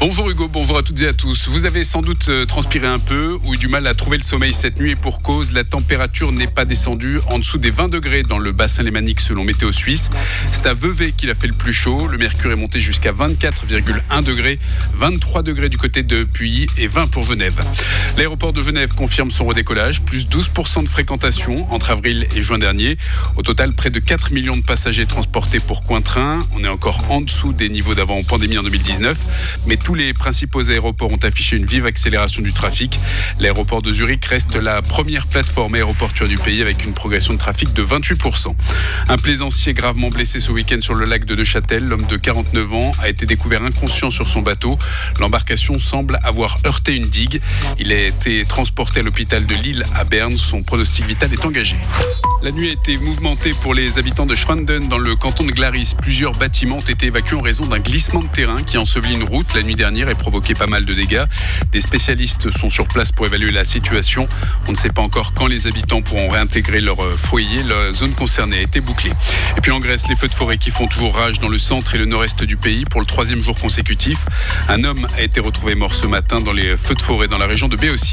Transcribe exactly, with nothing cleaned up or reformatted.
Bonjour Hugo, bonjour à toutes et à tous. Vous avez sans doute transpiré un peu ou eu du mal à trouver le sommeil cette nuit et pour cause, la température n'est pas descendue en dessous des vingt degrés dans le bassin lémanique selon Météo Suisse. C'est à Vevey qu'il a fait le plus chaud. Le mercure est monté jusqu'à vingt-quatre virgule un degrés, vingt-trois degrés du côté de Puy et vingt pour Genève. L'aéroport de Genève confirme son redécollage, plus douze pour cent de fréquentation entre avril et juin dernier. Au total, près de quatre millions de passagers transportés pour Cointrin. On est encore en dessous des niveaux d'avant pandémie en deux mille dix-neuf, mais tous les principaux aéroports ont affiché une vive accélération du trafic. L'aéroport de Zurich reste la première plateforme aéroportuaire du pays avec une progression de trafic de vingt-huit pour cent. Un plaisancier gravement blessé ce week-end sur le lac de Neuchâtel, l'homme de quarante-neuf ans, a été découvert inconscient sur son bateau. L'embarcation semble avoir heurté une digue. Il a été transporté à l'hôpital de Lille à Berne. Son pronostic vital est engagé. La nuit a été mouvementée pour les habitants de Schwanden dans le canton de Glaris. Plusieurs bâtiments ont été évacués en raison d'un glissement de terrain qui a enseveli une route la nuit dernière et provoqué pas mal de dégâts. Des spécialistes sont sur place pour évaluer la situation. On ne sait pas encore quand les habitants pourront réintégrer leur foyer. La zone concernée a été bouclée. Et puis en Grèce, les feux de forêt qui font toujours rage dans le centre et le nord-est du pays pour le troisième jour consécutif. Un homme a été retrouvé mort ce matin dans les feux de forêt dans la région de Béotie.